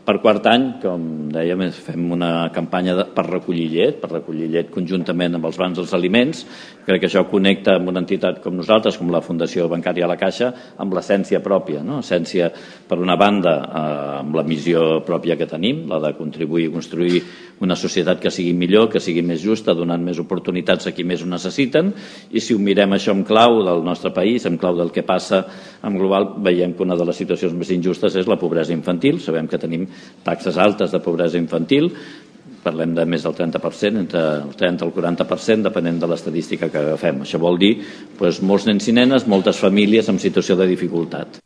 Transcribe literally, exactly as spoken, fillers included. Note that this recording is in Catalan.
Per quart any, com dèiem, fem una campanya per recollir llet, per recollir llet conjuntament amb els bancs dels aliments. Crec que això connecta amb una entitat com nosaltres, com la Fundació Bancària La Caixa, amb l'essència pròpia, no? Essència, per una banda, eh, amb la missió pròpia que tenim, la de contribuir a construir una societat que sigui millor, que sigui més justa, donant més oportunitats a qui més ho necessiten, i si ho mirem això en clau del nostre país, en clau del que passa en global, veiem que una de les situacions més injustes és la pobresa infantil. Sabem que tenim taxes altes de pobresa infantil, parlem de més del trenta per cent, entre el trenta i el quaranta per cent, depenent de l'estadística que agafem. Això vol dir doncs, molts nens i nenes, moltes famílies en situació de dificultat.